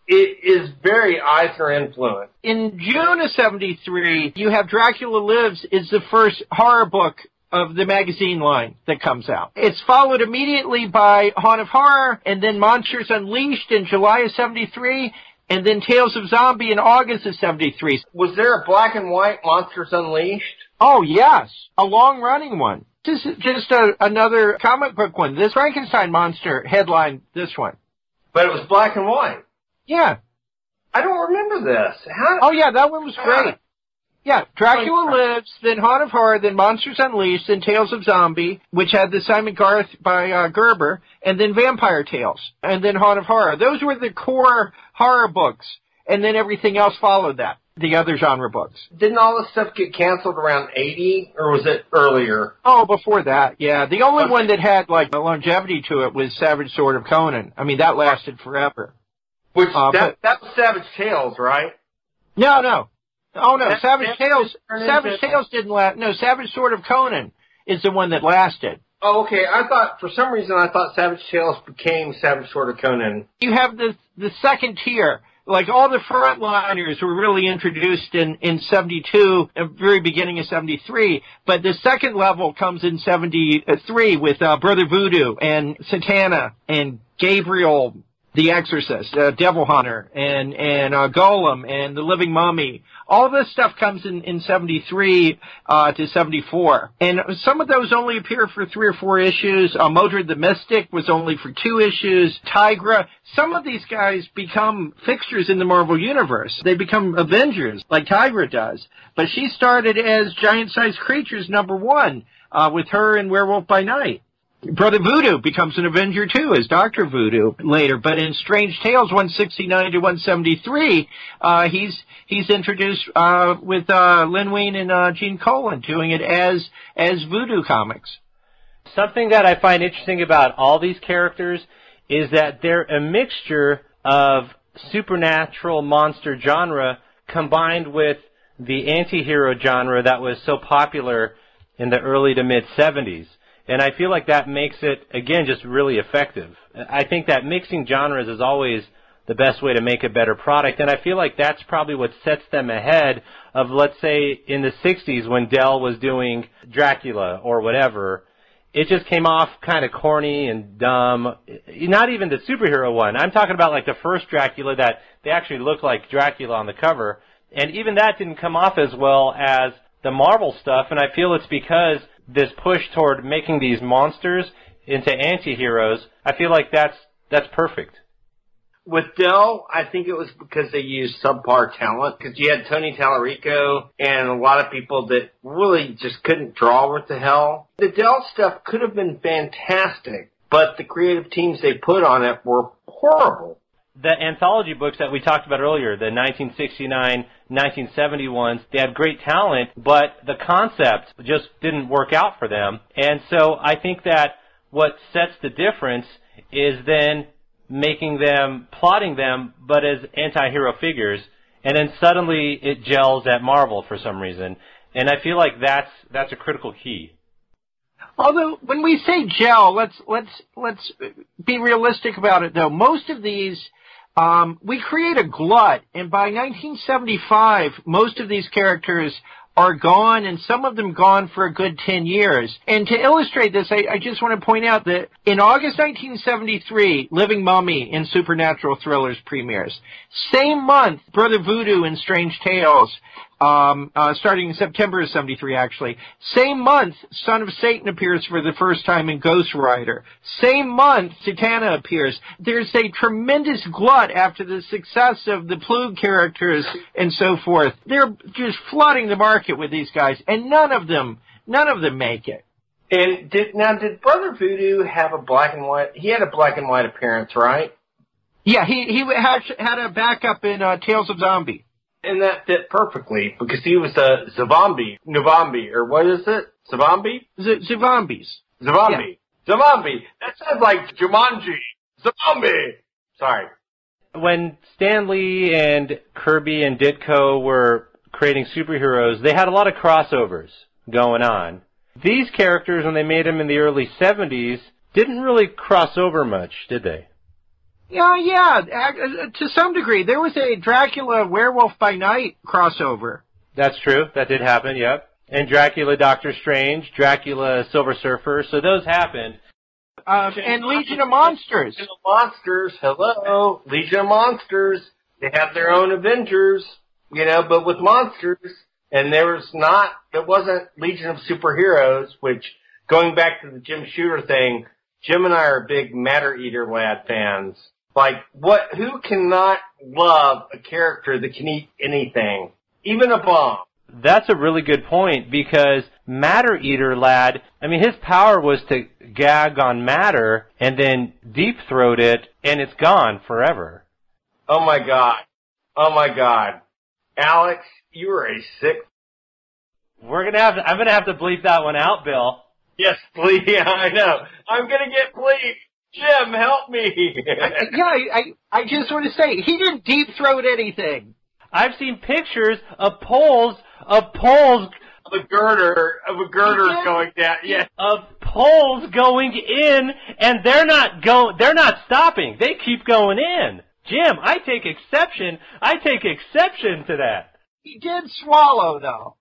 it is very Eisner influenced. In June of seventy-three, you have Dracula Lives is the first horror book of the magazine line that comes out. It's followed immediately by Haunt of Horror, and then Monsters Unleashed in July of seventy-three, and then Tales of Zombie in August of seventy-three. Was there a black and white Monsters Unleashed? Oh, yes. A long-running one. This is just a, another comic book one. This Frankenstein monster headlined this one. But it was black and white. Yeah. I don't remember this. How? Oh, yeah, that one was great. Yeah, Dracula Lives, then Haunt of Horror, then Monsters Unleashed, then Tales of Zombie, which had the Simon Garth by uh, Gerber, and then Vampire Tales, and then Haunt of Horror. Those were the core horror books, and then everything else followed that, the other genre books. Didn't all this stuff get canceled around eighty, or was it earlier? Oh, before that, yeah. The only okay. one that had, like, a longevity to it was Savage Sword of Conan. I mean, that lasted forever. Which, uh, that, but, that was Savage Tales, right? No, no. Oh, no, that, Savage that Tales, Savage Tales didn't last. No, Savage Sword of Conan is the one that lasted. Oh, okay. I thought, for some reason, I thought Savage Tales became Savage Sword of Conan. You have the the second tier. Like, all the frontliners were really introduced in, in seventy-two, at the very beginning of seventy-three, but the second level comes in seventy-three with uh, Brother Voodoo and Satana and Gabriel the Exorcist, uh, Devil Hunter, and, and uh, Golem, and The Living Mummy. All this stuff comes in, in seventy-three uh, to seventy-four. And some of those only appear for three or four issues. Uh, Modred the Mystic was only for two issues. Tigra. Some of these guys become fixtures in the Marvel Universe. They become Avengers, like Tigra does. But she started as Giant-Sized Creatures number one, uh, with her in Werewolf by Night. Brother Voodoo becomes an Avenger, too, as Doctor Voodoo later. But in Strange Tales one sixty-nine to one seventy-three, uh, he's he's introduced uh, with uh, Len Wein and uh, Gene Colan doing it as as Voodoo Comics. Something that I find interesting about all these characters is that they're a mixture of supernatural monster genre combined with the anti-hero genre that was so popular in the early to mid-seventies. And I feel like that makes it, again, just really effective. I think that mixing genres is always the best way to make a better product, and I feel like that's probably what sets them ahead of, let's say, in the sixties when Dell was doing Dracula or whatever. It just came off kind of corny and dumb. Not even the superhero one. I'm talking about like the first Dracula that they actually looked like Dracula on the cover, and even that didn't come off as well as the Marvel stuff, and I feel it's because this push toward making these monsters into anti-heroes, I feel like that's that's perfect. With Dell, I think it was because they used subpar talent, because you had Tony Tallarico and a lot of people that really just couldn't draw what the hell. The Dell stuff could have been fantastic, but the creative teams they put on it were horrible. The anthology books that we talked about earlier, the nineteen sixty-nine, nineteen seventy ones, they had great talent, but the concept just didn't work out for them. And so I think that what sets the difference is then making them, plotting them, but as anti-hero figures, and then suddenly it gels at Marvel for some reason. And I feel like that's that's a critical key. Although, when we say gel, let's let's let's be realistic about it, though. Most of these, um, we create a glut, and by nineteen seventy-five, most of these characters are gone, and some of them gone for a good ten years. And to illustrate this, I, I just want to point out that in August nineteen seventy-three, Living Mummy in Supernatural Thrillers premieres. Same month, Brother Voodoo in Strange Tales, um, uh, starting in September of seventy-three, actually. Same month, Son of Satan appears for the first time in Ghost Rider. Same month, Satana appears. There's a tremendous glut after the success of the Plug characters and so forth. They're just flooding the market with these guys, and none of them, none of them make it. And did, now, did Brother Voodoo have a black and white, he had a black and white appearance, right? Yeah, he, he had, had a backup in uh, Tales of Zombie. And that fit perfectly, because he was a Zavambi, Navambi, or what is it? Zavambi? Z- Zavambis. Zavambi. Yeah. Zavambi. That sounds like Jumanji. Zavambi. Sorry. When Stan Lee and Kirby and Ditko were creating superheroes, they had a lot of crossovers going on. These characters, when they made them in the early seventies, didn't really cross over much, did they? Yeah, yeah, uh, to some degree. There was a Dracula Werewolf by Night crossover. That's true. That did happen, yep. And Dracula Doctor Strange, Dracula Silver Surfer, so those happened. Uh, and Legion of Monsters. Legion of Monsters, hello. Legion of Monsters. They have their own Avengers, you know, but with monsters. And there was not, it wasn't Legion of Superheroes, which, going back to the Jim Shooter thing, Jim and I are big Matter Eater Lad fans. Like, what, who cannot love a character that can eat anything? Even a bomb. That's a really good point, because Matter Eater Lad, I mean, his power was to gag on matter and then deep throat it, and it's gone forever. Oh my God. Oh my God. Alex, you are a sick... We're gonna have to, I'm gonna have to bleep that one out, Bill. Yes, please. Yeah, I know. I'm gonna get bleeped. Jim, help me. I, yeah, I, I just want to say, he didn't deep throat anything. I've seen pictures of poles, of poles, of a girder, of a girder yeah. going down. Yeah. Of poles going in, and they're not go, they're not stopping. They keep going in. Jim, I take exception. I take exception to that. He did swallow, though.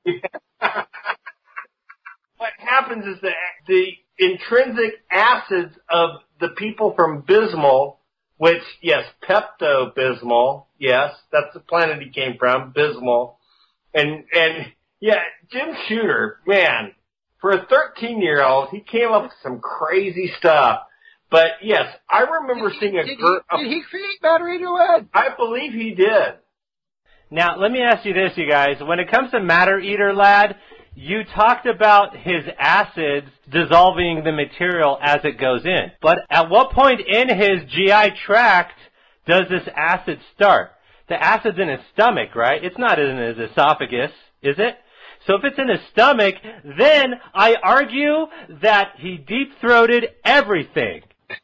What happens is that the intrinsic acids of the people from Bismol, which, yes, Pepto-Bismol, yes, that's the planet he came from, Bismol. And, and, yeah, Jim Shooter, man, for a thirteen-year-old, he came up with some crazy stuff. But, yes, I remember did seeing he, a... Did, gr- he, did he create Matter Eater Lad? I believe he did. Now, let me ask you this, you guys. When it comes to Matter Eater Lad, you talked about his acids dissolving the material as it goes in. But at what point in his G I tract does this acid start? The acid's in his stomach, right? It's not in his esophagus, is it? So if it's in his stomach, then I argue that he deep-throated everything.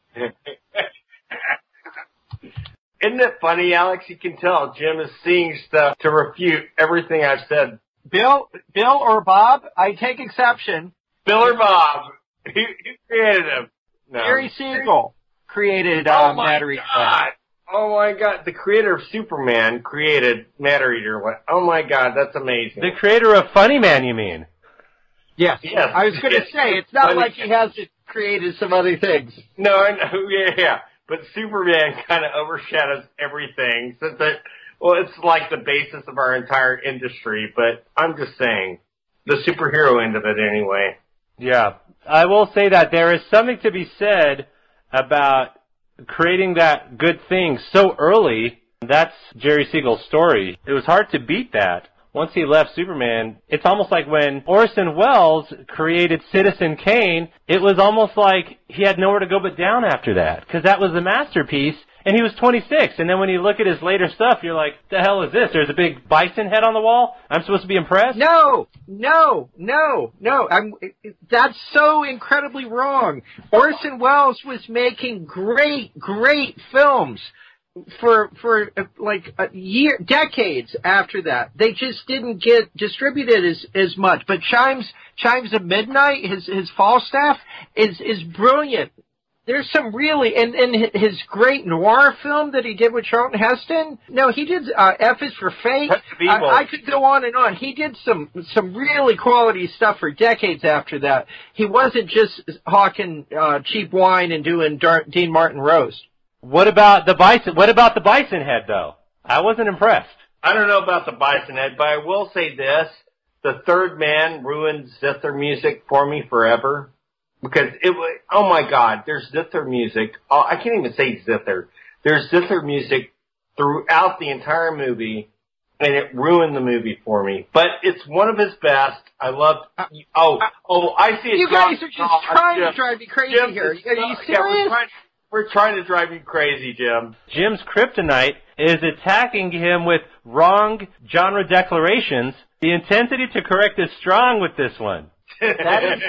Isn't it funny, Alex? You can tell Jim is seeing stuff to refute everything I've said. Bill, Bill or Bob, I take exception. Bill or Bob, who, who created him? No. Jerry Siegel created oh uh, Matter Eater. God. Oh my God! The creator of Superman created Matter Eater. Oh my God, that's amazing. The creator of Funny Man, you mean? Yes. Yes. I was going to say it's not Funny like he hasn't created some other things. No, I know. Yeah, yeah. But Superman kind of overshadows everything. So that, well, it's like the basis of our entire industry. But I'm just saying, the superhero end of it, anyway. Yeah, I will say that there is something to be said about creating that good thing so early. That's Jerry Siegel's story. It was hard to beat that. Once he left Superman, it's almost like when Orson Welles created Citizen Kane, it was almost like he had nowhere to go but down after that, because that was the masterpiece, and he was twenty-six, and then when you look at his later stuff, you're like, the hell is this? There's a big bison head on the wall? I'm supposed to be impressed? No, no, no, no. I'm, that's so incredibly wrong. Orson Welles was making great, great films. For, for, uh, like, a year, decades after that. They just didn't get distributed as, as much. But Chimes, Chimes of Midnight, his, his Falstaff, is, is brilliant. There's some really, and, and his great noir film that he did with Charlton Heston. No, he did, uh, F is for Fate. I, I could go on and on. He did some, some really quality stuff for decades after that. He wasn't just hawking, uh, cheap wine and doing Dar- Dean Martin roast. What about the bison? What about the bison head, though? I wasn't impressed. I don't know about the bison head, but I will say this. The Third Man ruined zither music for me forever. Because it was, oh my God, there's zither music. Oh, I can't even say zither. There's zither music throughout the entire movie, and it ruined the movie for me. But it's one of his best. I love, oh, oh, I see it. You guys are just oh, trying Jim, to drive me crazy Jim, here. Are you serious? Yeah, we're trying, We're trying to drive you crazy, Jim. Jim's kryptonite is attacking him with wrong genre declarations. The intensity to correct is strong with this one. That is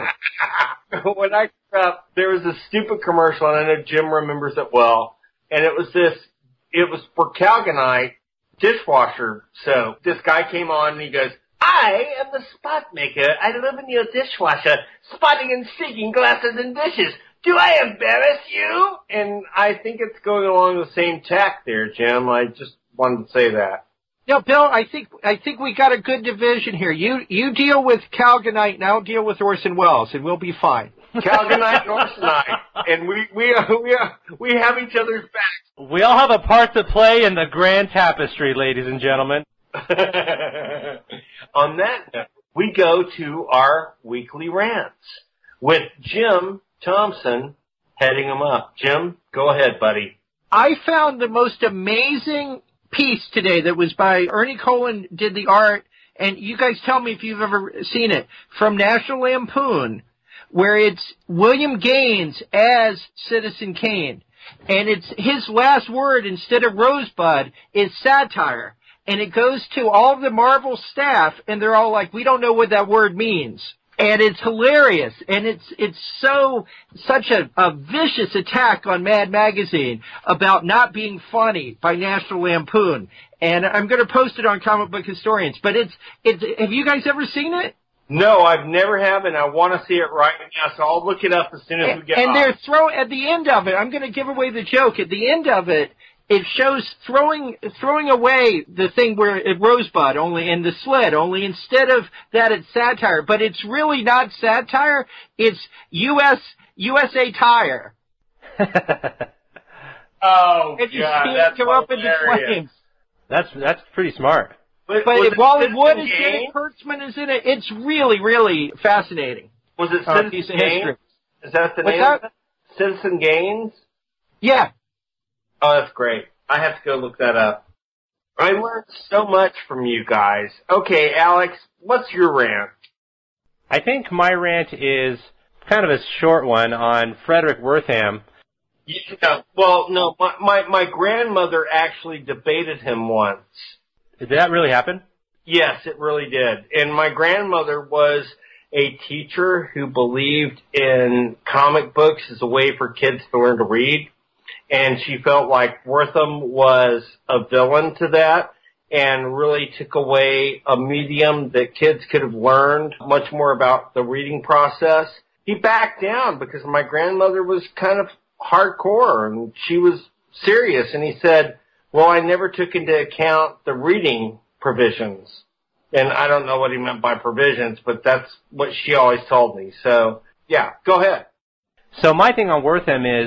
true. When I grew up, there was a stupid commercial, and I know Jim remembers it well, and it was this, it was for Calgonite dishwasher soap. This guy came on, and he goes, I am the spot maker. I live in your dishwasher, spotting and seeking glasses and dishes. do I embarrass you? And I think it's going along the same tack there, Jim. I just wanted to say that. No, Bill, I think I think we got a good division here. You you deal with Calgonite, and I'll deal with Orson Welles, and we'll be fine. Calgonite and Orsonite, and we we uh, we uh, we have each other's backs. We all have a part to play in the grand tapestry, ladies and gentlemen. On that note, we go to our weekly rants with Jim Thompson heading them up. Jim, go ahead, buddy. I found the most amazing piece today that was by Ernie Cohen, did the art, and you guys tell me if you've ever seen it, from National Lampoon, where it's William Gaines as Citizen Kane. And it's his last word instead of Rosebud is satire. And it goes to all of the Marvel staff, and they're all like, we don't know what that word means. And it's hilarious, and it's it's so such a, a vicious attack on Mad Magazine about not being funny by National Lampoon. And I'm going to post it on Comic Book Historians. But it's it's. Have you guys ever seen it? No, I've never have, and I want to see it right now. So I'll look it up as soon as and, we get. And off. they're throw at the end of it. I'm going to give away the joke. At the end of it, it shows throwing throwing away the thing where it Rosebud only in the sled only instead of that it's satire, but it's really not satire. It's U S U S A Tire. Oh and you God, see it that's go up into hilarious. flames. That's that's pretty smart. But, But was if it Wally Citizen Wood is in Kane? it, Kurtzman is in it. It's really really fascinating. Was it Uh, Citizen piece of Gaines? history. Is that the What's name? that? Of it? Citizen Gaines. Yeah. Oh, that's great. I have to go look that up. I learned so much from you guys. Okay, Alex, what's your rant? I think my rant is kind of a short one on Frederick Wertham. Yeah, well, no, my, my, my grandmother actually debated him once. Did that really happen? Yes, it really did. And my grandmother was a teacher who believed in comic books as a way for kids to learn to read. And she felt like Wertham was a villain to that and really took away a medium that kids could have learned much more about the reading process. He backed down because my grandmother was kind of hardcore and she was serious. And he said, well, I never took into account the reading provisions. And I don't know what he meant by provisions, but that's what she always told me. So, yeah, go ahead. So my thing on Wertham is,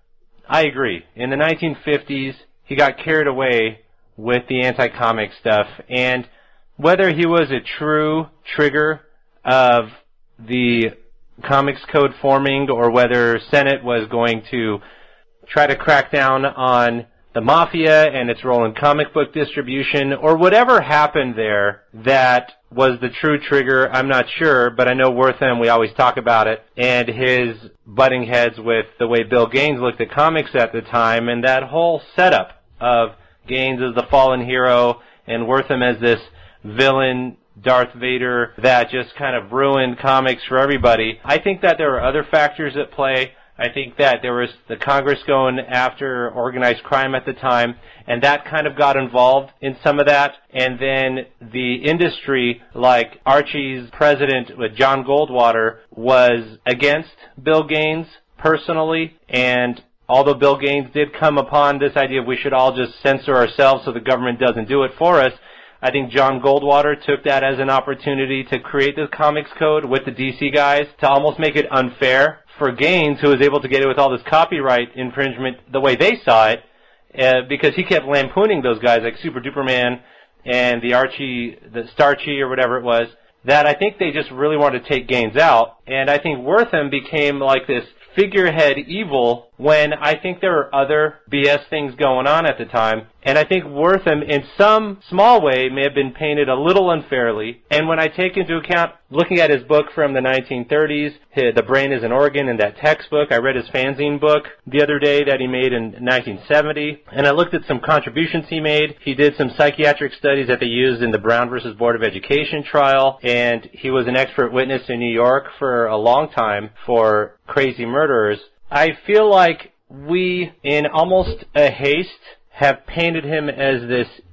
I agree. In the nineteen fifties, he got carried away with the anti-comic stuff, and whether he was a true trigger of the comics code forming or whether Senate was going to try to crack down on the mafia and its role in comic book distribution, or whatever happened there that was the true trigger, I'm not sure, but I know Wertham, we always talk about it, and his butting heads with the way Bill Gaines looked at comics at the time, and that whole setup of Gaines as the fallen hero and Wertham as this villain Darth Vader that just kind of ruined comics for everybody. I think that there are other factors at play. I think that there was the Congress going after organized crime at the time, and that kind of got involved in some of that. And then the industry, like Archie's president with John Goldwater, was against Bill Gaines personally. And although Bill Gaines did come upon this idea of we should all just censor ourselves so the government doesn't do it for us, I think John Goldwater took that as an opportunity to create this comics code with the D C guys to almost make it unfair for Gaines, who was able to get it with all this copyright infringement the way they saw it, uh, because he kept lampooning those guys like Super Duperman and the Archie, the Starchy or whatever it was, that I think they just really wanted to take Gaines out. And I think Wertham became like this figurehead evil when I think there were other B S things going on at the time. And I think Wertham, in some small way, may have been painted a little unfairly. And when I take into account looking at his book from the nineteen thirties, his, The Brain is an Organ, and that textbook, I read his fanzine book the other day that he made in nineteen seventy, and I looked at some contributions he made. He did some psychiatric studies that they used in the Brown versus Board of Education trial, and he was an expert witness in New York for a long time for crazy murderers. I feel like we, in almost a haste, have painted him as this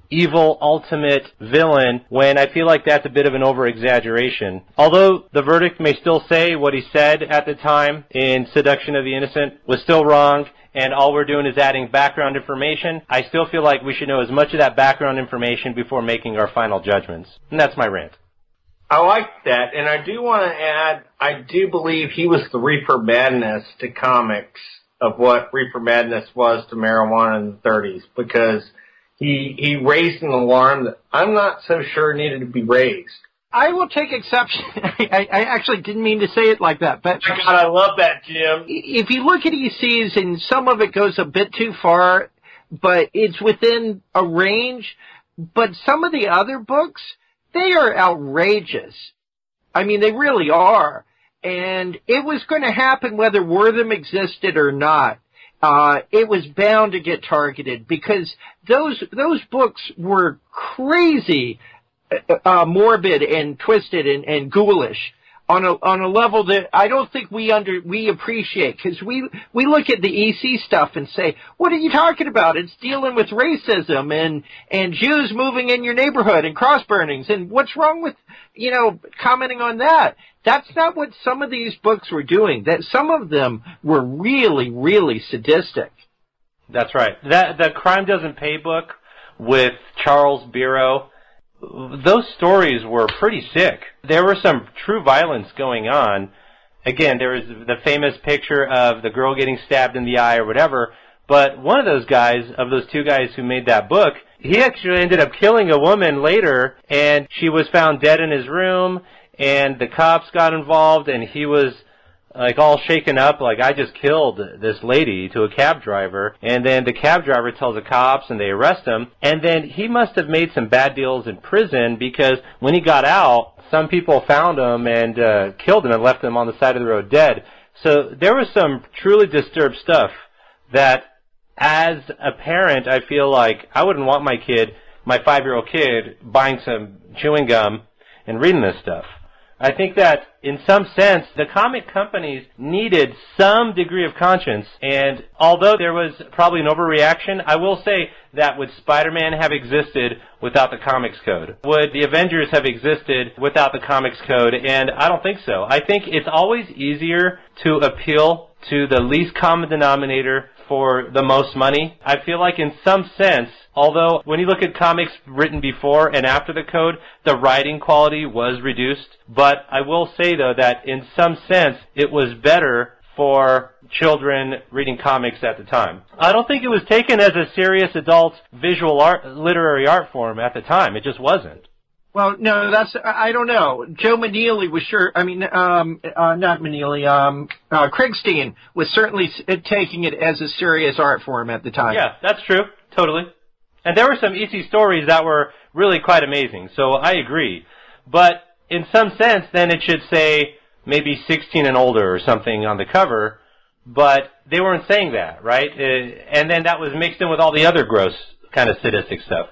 evil ultimate villain when I feel like that's a bit of an over-exaggeration. Although the verdict may still say what he said at the time in Seduction of the Innocent was still wrong, and all we're doing is adding background information, I still feel like we should know as much of that background information before making our final judgments. And that's my rant. I like that, and I do want to add, I do believe he was the Reefer Madness to comics of what Reefer Madness was to marijuana in the thirties, because he he raised an alarm that I'm not so sure needed to be raised. I will take exception. I, I actually didn't mean to say it like that, but my God, I love that, Jim. If you look at E C's, and some of it goes a bit too far, but it's within a range. But some of the other books, they are outrageous. I mean, they really are. And it was going to happen whether Wortham existed or not. Uh, it was bound to get targeted because those those books were crazy, uh, morbid and twisted and, and ghoulish on a on a level that I don't think we under we appreciate, because we we look at the E C stuff and say, what are you talking about? It's dealing with racism and and Jews moving in your neighborhood and cross burnings, and what's wrong with, you know, commenting on that? That's not what some of these books were doing. That some of them were really, really sadistic. That's right. That the Crime Doesn't Pay book with Charles Biro, those stories were pretty sick. There was some true violence going on. Again, there was the famous picture of the girl getting stabbed in the eye or whatever, but one of those guys, of those two guys who made that book, he actually ended up killing a woman later, and she was found dead in his room, and the cops got involved, and he was like all shaken up, like, I just killed this lady, to a cab driver. And then the cab driver tells the cops, and they arrest him. And then he must have made some bad deals in prison, because when he got out, some people found him and uh, killed him and left him on the side of the road dead. So there was some truly disturbed stuff that, as a parent, I feel like I wouldn't want my kid, my five-year-old kid, buying some chewing gum and reading this stuff. I think that, in some sense, the comic companies needed some degree of conscience, and although there was probably an overreaction, I will say that would Spider-Man have existed without the Comics Code? Would the Avengers have existed without the Comics Code? And I don't think so. I think it's always easier to appeal to the least common denominator for the most money. I feel like in some sense, although when you look at comics written before and after the code, the writing quality was reduced. But I will say, though, that in some sense, it was better for children reading comics at the time. I don't think it was taken as a serious adult visual art, literary art form at the time. It just wasn't. Well, no, that's, I don't know. Joe Maneely was sure, I mean, um, uh, not Maneely, um, uh, Krigstein was certainly taking it as a serious art form at the time. Yeah, that's true. Totally. And there were some E C stories that were really quite amazing, so I agree. But in some sense, then it should say maybe sixteen and older or something on the cover, but they weren't saying that, right? Uh, and then that was mixed in with all the other gross kind of sadistic stuff.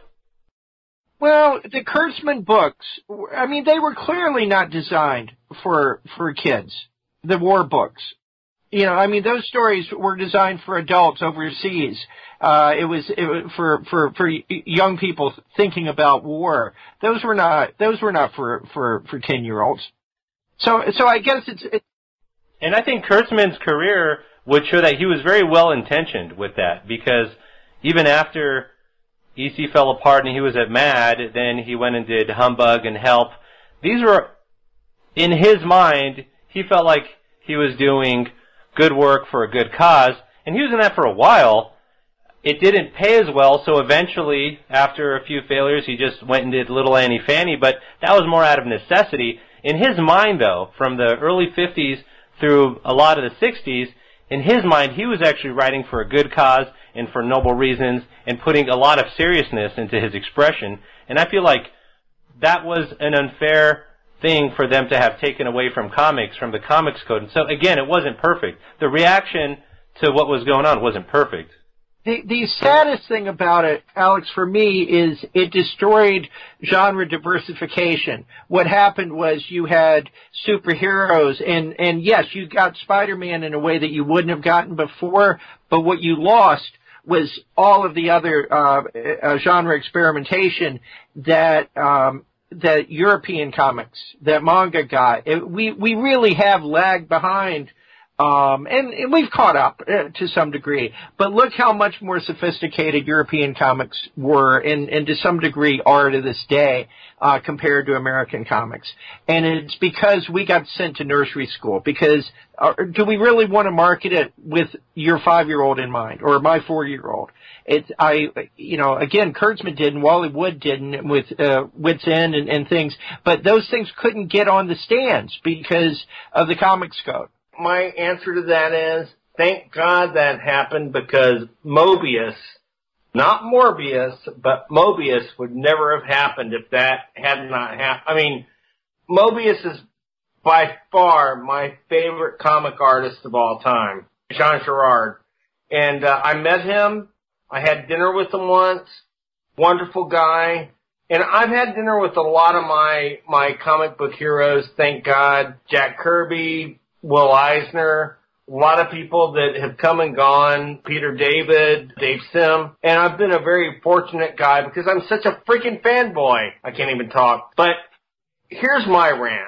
Well, the Kurtzman books, I mean, they were clearly not designed for for kids, the war books. You know, I mean, those stories were designed for adults overseas. Uh, it was, it was for, for, for young people thinking about war. Those were not, those were not for, for, for ten-year-olds. So, so I guess it's, it. And I think Kurtzman's career would show that he was very well-intentioned with that, because even after E C fell apart and he was at Mad, then he went and did Humbug and Help. These were, in his mind, he felt like he was doing good work for a good cause, and he was in that for a while. It didn't pay as well, so eventually, after a few failures, he just went and did Little Annie Fanny, but that was more out of necessity. In his mind, though, from the early fifties through a lot of the sixties, in his mind, he was actually writing for a good cause and for noble reasons and putting a lot of seriousness into his expression. And I feel like that was an unfair thing for them to have taken away from comics, from the Comics Code. And so, again, it wasn't perfect. The reaction to what was going on wasn't perfect. The, the saddest thing about it, Alex, for me, is it destroyed genre diversification. What happened was you had superheroes, and, and yes, you got Spider-Man in a way that you wouldn't have gotten before, but what you lost was all of the other uh, uh, genre experimentation that um, that European comics, that manga got. It, we we really have lagged behind. Um, and, and we've caught up uh, to some degree, but look how much more sophisticated European comics were, and, and to some degree are to this day, uh, compared to American comics. And it's because we got sent to nursery school. Because uh, do we really want to market it with your five-year-old in mind, or my four-year-old? It's I, you know, again, Kurtzman didn't, Wally Wood didn't, with uh, Wits End and, and things, but those things couldn't get on the stands because of the Comics Code. My answer to that is, thank God that happened, because Mobius, not Morbius, but Mobius would never have happened if that had not happened. I mean, Mobius is by far my favorite comic artist of all time, Jean Girard. And uh, I met him. I had dinner with him once. Wonderful guy. And I've had dinner with a lot of my, my comic book heroes, thank God. Jack Kirby, Will Eisner, a lot of people that have come and gone, Peter David, Dave Sim, and I've been a very fortunate guy because I'm such a freaking fanboy. I can't even talk. But here's my rant.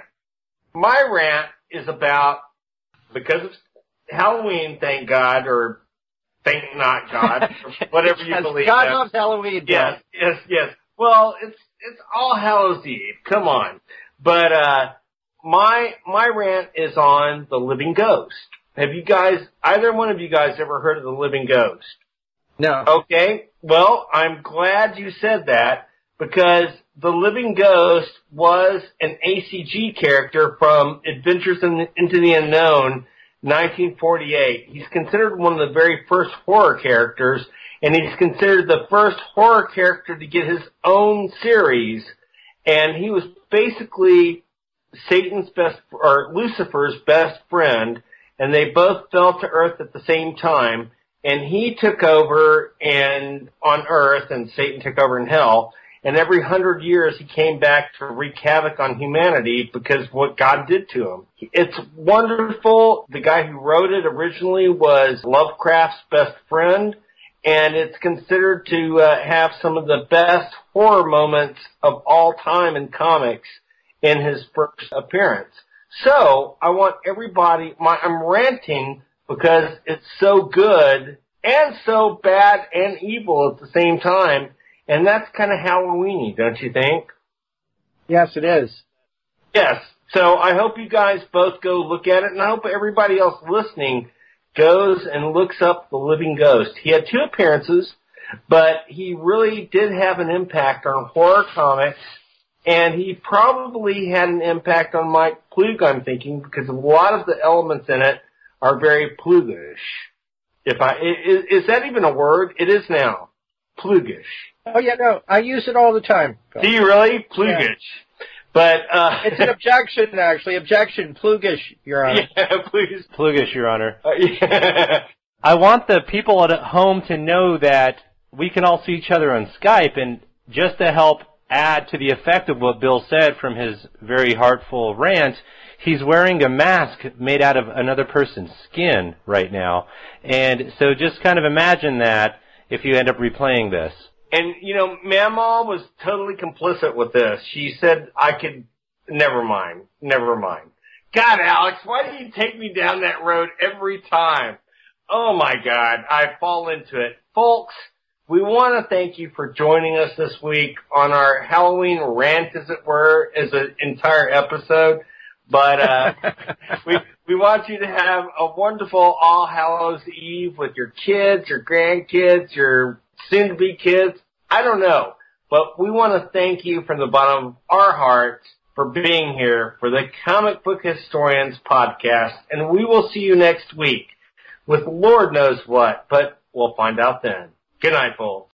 My rant is about, because of Halloween, thank God, or thank not God, or whatever you believe. God loves Halloween. Yes, yes, yes. Well, it's it's All Hallows Eve. Come on. But, uh, My my rant is on The Living Ghost. Have you guys, either one of you guys, ever heard of The Living Ghost? No. Okay. Well, I'm glad you said that, because The Living Ghost was an A C G character from Adventures in the, into the Unknown, nineteen forty-eight. He's considered one of the very first horror characters, and he's considered the first horror character to get his own series, and he was basically Satan's best, or Lucifer's best friend, and they both fell to earth at the same time, and he took over and on earth, and Satan took over in hell, and every hundred years he came back to wreak havoc on humanity because of what God did to him. It's wonderful. The guy who wrote it originally was Lovecraft's best friend, and it's considered to uh, have some of the best horror moments of all time in comics in his first appearance. So, I want everybody, my, I'm ranting because it's so good and so bad and evil at the same time, and that's kind of Halloween-y, don't you think? Yes, it is. Yes. So, I hope you guys both go look at it, and I hope everybody else listening goes and looks up The Living Ghost. He had two appearances, but he really did have an impact on horror comics. And he probably had an impact on Mike Plug, I'm thinking, because a lot of the elements in it are very Plugish. If I is, is that even a word? It is now. Plugish. Oh yeah, no, I use it all the time. Do you really? Plugish. Yeah. But uh it's an objection, actually. Objection, Plugish, Your Honor. Yeah, please. Plugish, Your Honor. Uh, yeah. I want the people at home to know that we can all see each other on Skype, and just to help add to the effect of what Bill said from his very heartful rant, he's wearing a mask made out of another person's skin right now. And so just kind of imagine that if you end up replaying this. And, you know, Mamaw was totally complicit with this. She said I could, never mind, never mind. God, Alex, why do you take me down that road every time? Oh my God, I fall into it. Folks, we want to thank you for joining us this week on our Halloween rant, as it were, as an entire episode. But uh we we want you to have a wonderful All Hallows Eve with your kids, your grandkids, your soon-to-be kids. I don't know. But we want to thank you from the bottom of our hearts for being here for the Comic Book Historians podcast. And we will see you next week with Lord knows what, but we'll find out then. Good night, folks.